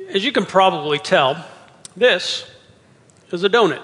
As you can probably tell, this is a donut.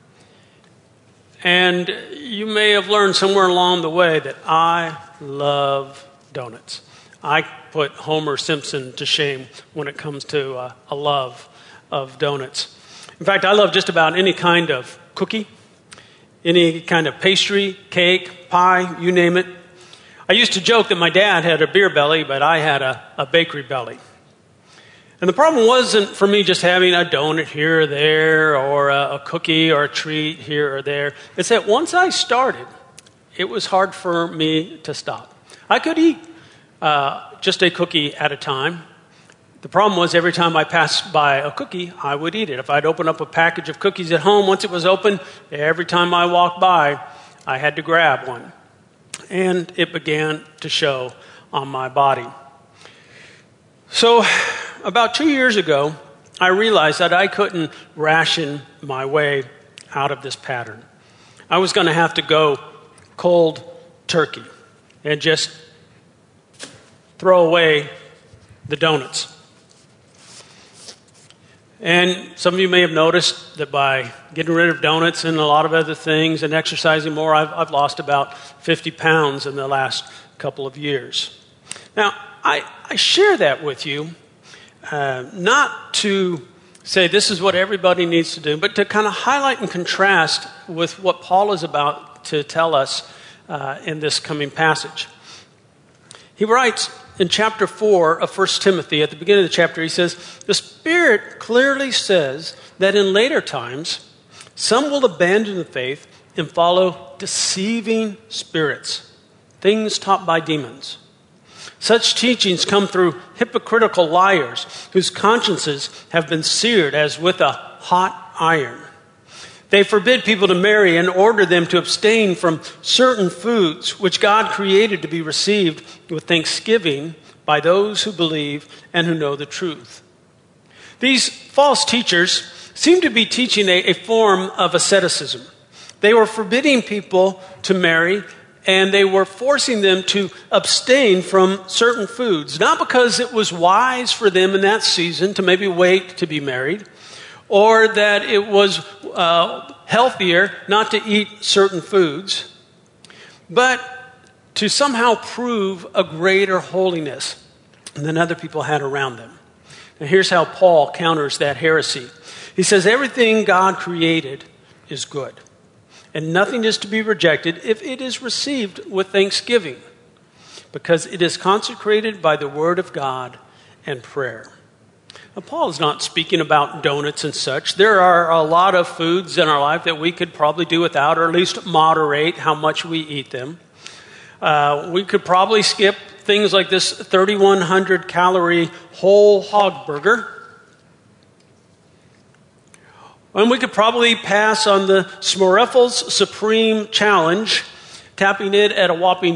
And you may have learned somewhere along the way that I love donuts. I put Homer Simpson to shame when it comes to a love of donuts. In fact, I love just about any kind of cookie, any kind of pastry, cake, pie, you name it. I used to joke that my dad had a beer belly, but I had a bakery belly. And the problem wasn't for me just having a donut here or there, or a cookie or a treat here or there. It's that once I started, it was hard for me to stop. I could eat just a cookie at a time. The problem was every time I passed by a cookie, I would eat it. If I'd open up a package of cookies at home, once it was open, every time I walked by, I had to grab one. And it began to show on my body. So about 2 years ago, I realized that I couldn't ration my way out of this pattern. I was going to have to go cold turkey and just throw away the donuts. And some of you may have noticed that by getting rid of donuts and a lot of other things and exercising more, I've lost about 50 pounds in the last couple of years. Now, I share that with you not to say this is what everybody needs to do, but to kind of highlight and contrast with what Paul is about to tell us in this coming passage. He writes in chapter 4 of 1 Timothy, at the beginning of the chapter, he says, "The Spirit clearly says that in later times, some will abandon the faith and follow deceiving spirits, things taught by demons. Such teachings come through hypocritical liars whose consciences have been seared as with a hot iron. They forbid people to marry and order them to abstain from certain foods which God created to be received with thanksgiving by those who believe and who know the truth." These false teachers seem to be teaching a form of asceticism. They were forbidding people to marry, and they were forcing them to abstain from certain foods, not because it was wise for them in that season to maybe wait to be married, or that it was healthier not to eat certain foods, but to somehow prove a greater holiness than other people had around them. Now here's how Paul counters that heresy. He says, everything God created is good, and nothing is to be rejected if it is received with thanksgiving, because it is consecrated by the word of God and prayer. Now, Paul is not speaking about donuts and such. There are a lot of foods in our life that we could probably do without, or at least moderate how much we eat them. We could probably skip things like this 3,100 calorie whole hog burger. And we could probably pass on the Smurfs Supreme Challenge, tapping it at a whopping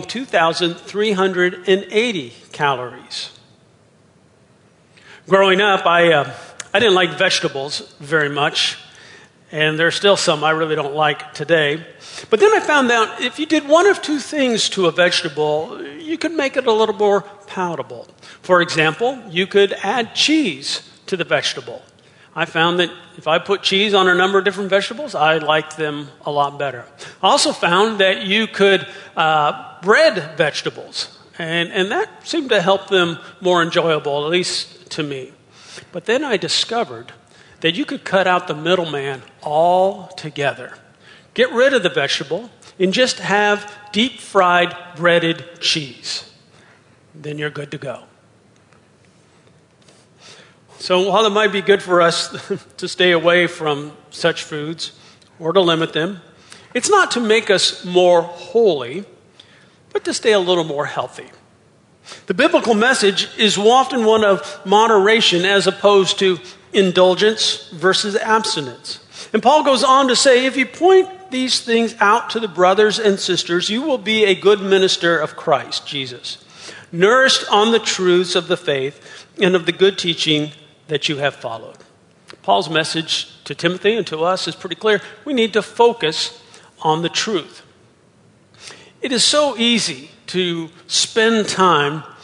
2,380 calories. Growing up, I didn't like vegetables very much, and there's still some I really don't like today. But then I found out if you did one of two things to a vegetable, you could make it a little more palatable. For example, you could add cheese to the vegetable. I found that if I put cheese on a number of different vegetables, I liked them a lot better. I also found that you could bread vegetables, and that seemed to help them more enjoyable, at least to me. But then I discovered that you could cut out the middleman altogether. Get rid of the vegetable and just have deep fried breaded cheese. Then you're good to go. So while it might be good for us to stay away from such foods or to limit them, it's not to make us more holy, but to stay a little more healthy. The biblical message is often one of moderation as opposed to indulgence versus abstinence. And Paul goes on to say, if you point these things out to the brothers and sisters, you will be a good minister of Christ Jesus, nourished on the truths of the faith and of the good teaching that you have followed. Paul's message to Timothy and to us is pretty clear. We need to focus on the truth. It is so easy to spend time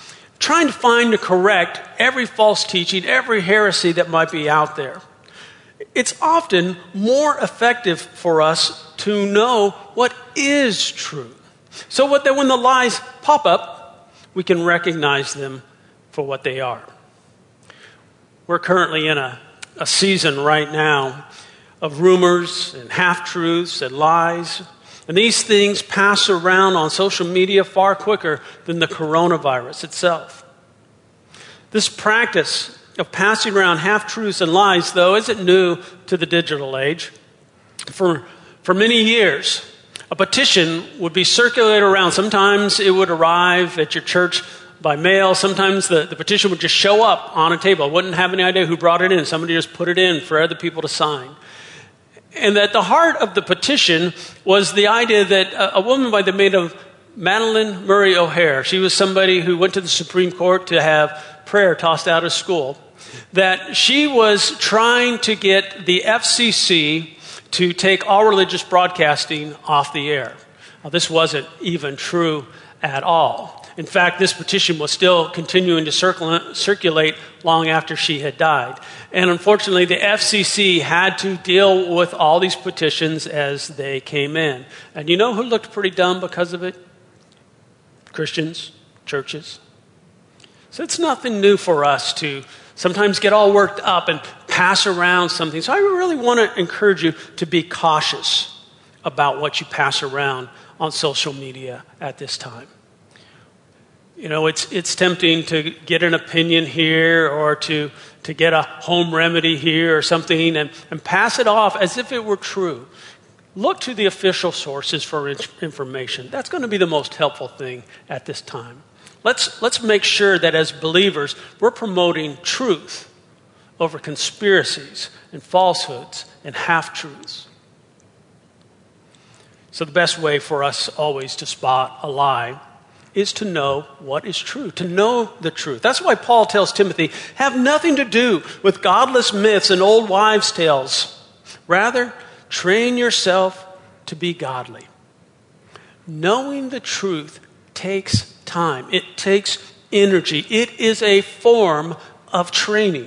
trying to find and correct every false teaching, every heresy that might be out there. It's often more effective for us to know what is true, so that when the lies pop up, we can recognize them for what they are. We're currently in a season right now of rumors and half-truths and lies. And these things pass around on social media far quicker than the coronavirus itself. This practice of passing around half-truths and lies, though, isn't new to the digital age. For many years, a petition would be circulated around. Sometimes it would arrive at your church by mail. Sometimes the petition would just show up on a table. I wouldn't have any idea who brought it in. Somebody just put it in for other people to sign. And at the heart of the petition was the idea that a woman by the name of Madalyn Murray O'Hair, she was somebody who went to the Supreme Court to have prayer tossed out of school, that she was trying to get the FCC to take all religious broadcasting off the air. Now, this wasn't even true at all. In fact, this petition was still continuing to circulate long after she had died. And unfortunately, the FCC had to deal with all these petitions as they came in. And you know who looked pretty dumb because of it? Christians, churches. So it's nothing new for us to sometimes get all worked up and pass around something. So I really want to encourage you to be cautious about what you pass around on social media at this time. You know, it's tempting to get an opinion here or to get a home remedy here or something and pass it off as if it were true. Look to the official sources for information. That's going to be the most helpful thing at this time. Let's make sure that as believers, we're promoting truth over conspiracies and falsehoods and half-truths. So the best way for us always to spot a lie is to know what is true, to know the truth. That's why Paul tells Timothy, have nothing to do with godless myths and old wives' tales. Rather, train yourself to be godly. Knowing the truth takes time. It takes energy. It is a form of training.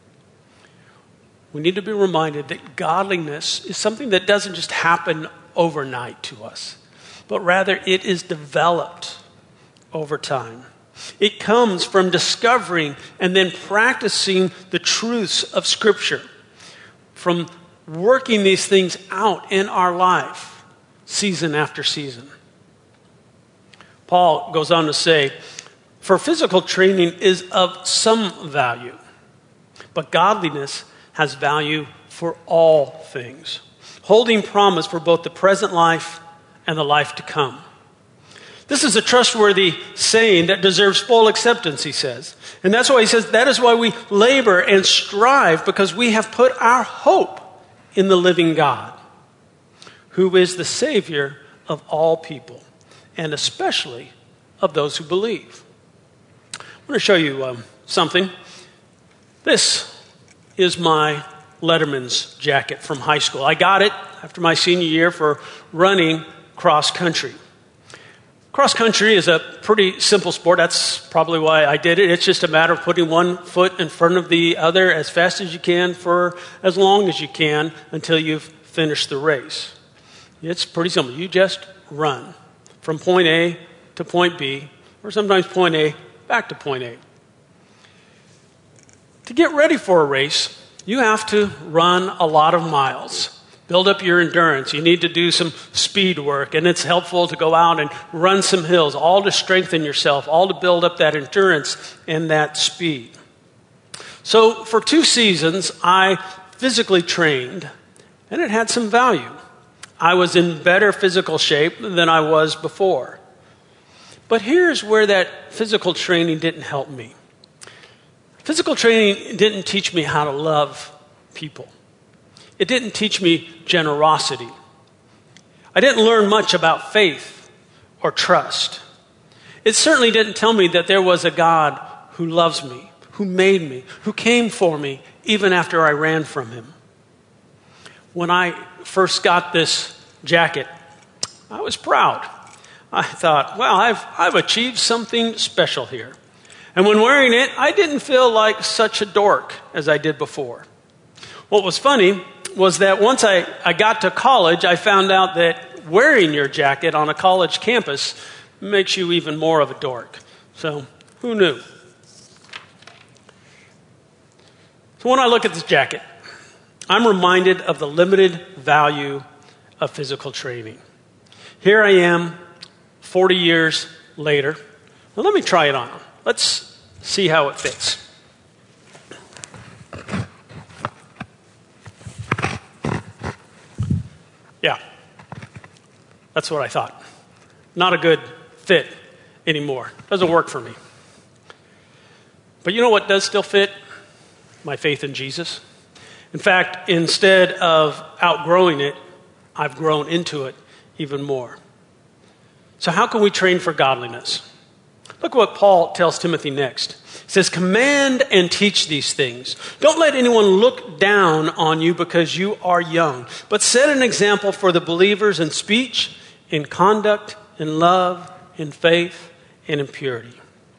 We need to be reminded that godliness is something that doesn't just happen overnight to us, but rather it is developed over time. It comes from discovering and then practicing the truths of Scripture, from working these things out in our life, season after season. Paul goes on to say, for physical training is of some value, but godliness has value for all things, holding promise for both the present life and the life to come. This is a trustworthy saying that deserves full acceptance, he says. And that's why he says, that is why we labor and strive, because we have put our hope in the living God, who is the Savior of all people, and especially of those who believe. I'm going to show you something. This is my Letterman's jacket from high school. I got it after my senior year for running cross country. Cross country is a pretty simple sport. That's probably why I did it. It's just a matter of putting one foot in front of the other as fast as you can for as long as you can until you've finished the race. It's pretty simple. You just run from point A to point B, or sometimes point A back to point A. To get ready for a race, you have to run a lot of miles. Build up your endurance. You need to do some speed work, and it's helpful to go out and run some hills, all to strengthen yourself, all to build up that endurance and that speed. So for 2 seasons, I physically trained, and it had some value. I was in better physical shape than I was before. But here's where that physical training didn't help me. Physical training didn't teach me how to love people. It didn't teach me generosity. I didn't learn much about faith or trust. It certainly didn't tell me that there was a God who loves me, who made me, who came for me, even after I ran from him. When I first got this jacket, I was proud. I thought, well, I've achieved something special here. And when wearing it, I didn't feel like such a dork as I did before. What was funny was that once I got to college, I found out that wearing your jacket on a college campus makes you even more of a dork. So, who knew? So when I look at this jacket, I'm reminded of the limited value of physical training. Here I am, 40 years later. Well, let me try it on. Let's see how it fits. Yeah, that's what I thought. Not a good fit anymore. Doesn't work for me. But you know what does still fit? My faith in Jesus. In fact, instead of outgrowing it, I've grown into it even more. So how can we train for godliness? Look what Paul tells Timothy next. He says, command and teach these things. Don't let anyone look down on you because you are young, but set an example for the believers in speech, in conduct, in love, in faith, and in purity.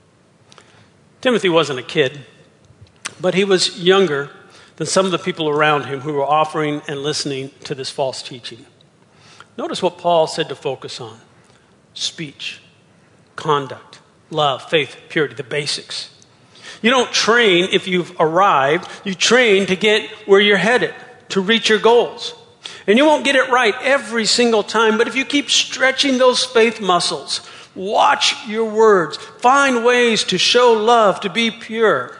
Timothy wasn't a kid, but he was younger than some of the people around him who were offering and listening to this false teaching. Notice what Paul said to focus on. Speech, conduct, love, faith, purity, the basics. You don't train if you've arrived. You train to get where you're headed, to reach your goals. And you won't get it right every single time, but if you keep stretching those faith muscles, watch your words, find ways to show love, to be pure,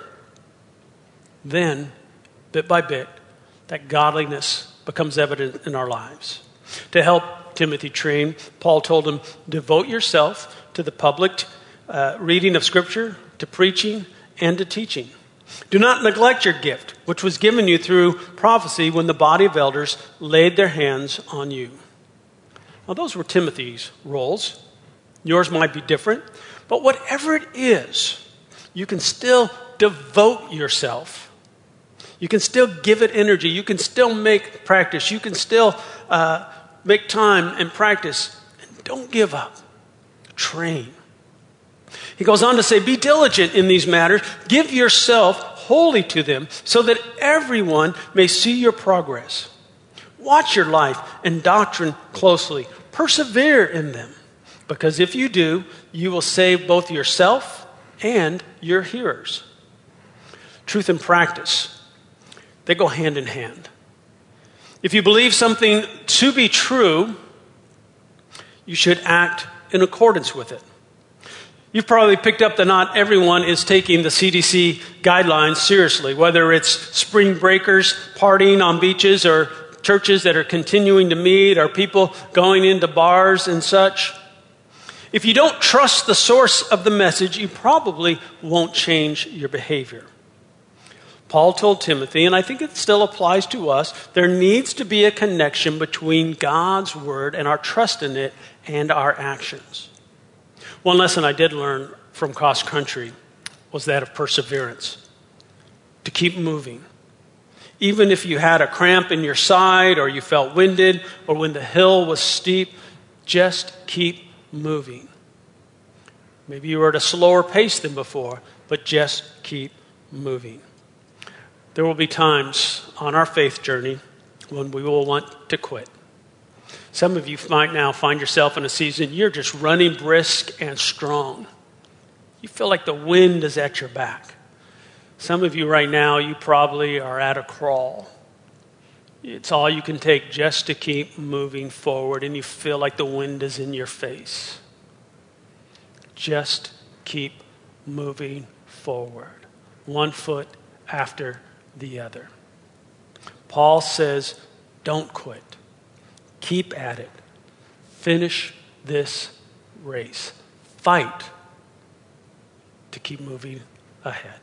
then, bit by bit, that godliness becomes evident in our lives. To help Timothy train, Paul told him, devote yourself to the public reading of Scripture, to preaching, and to teaching. Do not neglect your gift, which was given you through prophecy when the body of elders laid their hands on you. Now, those were Timothy's roles. Yours might be different, but whatever it is, you can still devote yourself. You can still give it energy. You can still make practice. You can still make time and practice. And don't give up. Train. He goes on to say, be diligent in these matters. Give yourself wholly to them so that everyone may see your progress. Watch your life and doctrine closely. Persevere in them. Because if you do, you will save both yourself and your hearers. Truth and practice, they go hand in hand. If you believe something to be true, you should act in accordance with it. You've probably picked up that not everyone is taking the CDC guidelines seriously, whether it's spring breakers partying on beaches or churches that are continuing to meet or people going into bars and such. If you don't trust the source of the message, you probably won't change your behavior. Paul told Timothy, and I think it still applies to us, there needs to be a connection between God's word and our trust in it and our actions. One lesson I did learn from cross country was that of perseverance. To keep moving. Even if you had a cramp in your side or you felt winded or when the hill was steep, just keep moving. Maybe you were at a slower pace than before, but just keep moving. There will be times on our faith journey when we will want to quit. Some of you might now find yourself in a season you're just running brisk and strong. You feel like the wind is at your back. Some of you right now, you probably are at a crawl. It's all you can take just to keep moving forward, and you feel like the wind is in your face. Just keep moving forward, one foot after the other. Paul says, don't quit. Keep at it. Finish this race. Fight to keep moving ahead.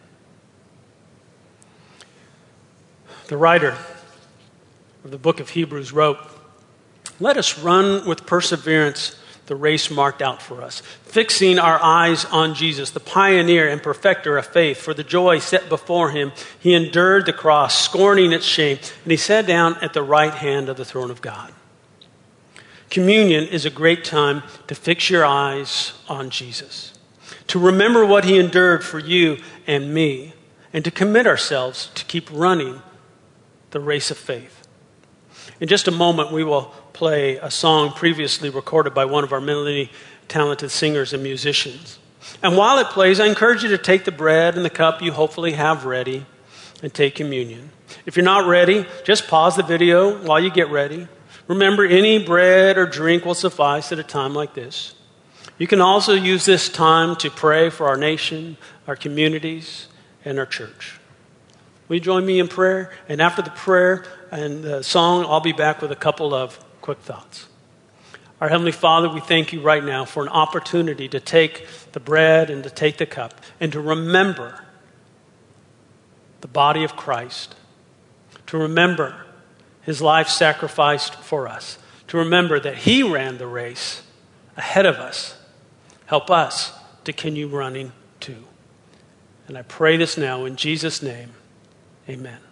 The writer of the book of Hebrews wrote, let us run with perseverance the race marked out for us, fixing our eyes on Jesus, the pioneer and perfecter of faith. For the joy set before him, he endured the cross, scorning its shame, and he sat down at the right hand of the throne of God. Communion is a great time to fix your eyes on Jesus. to remember what he endured for you and me, and to commit ourselves to keep running the race of faith. In just a moment, we will play a song previously recorded by one of our many talented singers and musicians. And while it plays, I encourage you to take the bread and the cup you hopefully have ready and take communion. If you're not ready, just pause the video while you get ready. Remember, any bread or drink will suffice at a time like this. You can also use this time to pray for our nation, our communities, and our church. Will you join me in prayer? And after the prayer and the song, I'll be back with a couple of quick thoughts. Our Heavenly Father, we thank you right now for an opportunity to take the bread and to take the cup and to remember the body of Christ, to remember his life sacrificed for us, to remember that he ran the race ahead of us. Help us to continue running too. And I pray this now in Jesus' name. Amen.